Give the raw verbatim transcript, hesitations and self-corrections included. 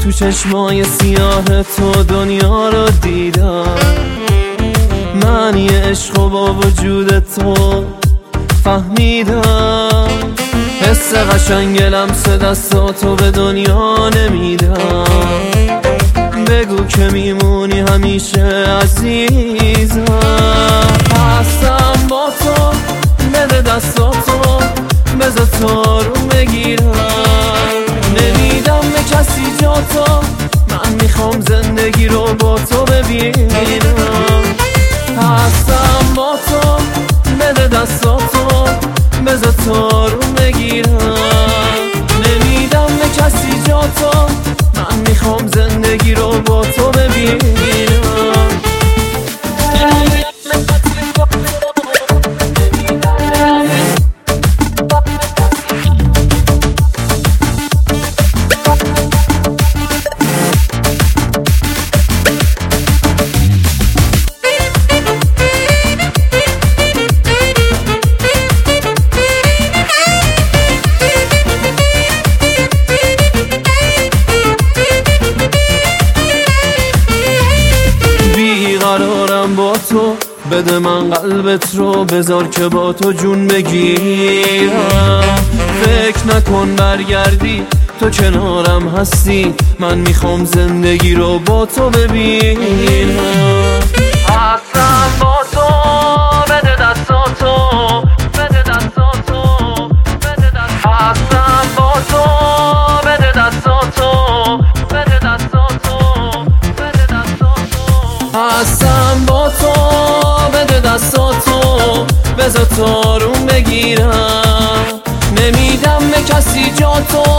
تو چشمای سیاه تو دنیا رو دیدم. من یه عشق و با وجود تو فهمیدم. حس قشنگ لمس دستاتو به دنیا نمیدم. بگو که میمونی همیشه عزیزم. هستم با تو، بده دستاتو، بذار تو رو بگیرم. نمیدم به کسی جا تو، من میخوام زندگی رو با تو ببینم. هستم با تو، بده دستاتو، بذار تو رو بگیرم. نمیدم به کسی جا تو، من میخوام زندگی رو با تو ببینم. قرارم با تو، بده من قلبت رو، بذار که با تو جون بگیرم. فکر نکن برگردی، تو کنارم هستی، من میخوام زندگی رو با تو ببینم. هستم با تو، بده دستاتو، بده دستاتو، بده دستاتو. هستم با تو، بده دستاتو، بده دستاتو، بده دستاتو. هستم با تو، بده دستاتو، بذار تو روم بگیرم. نمیدم به کسی جا تو،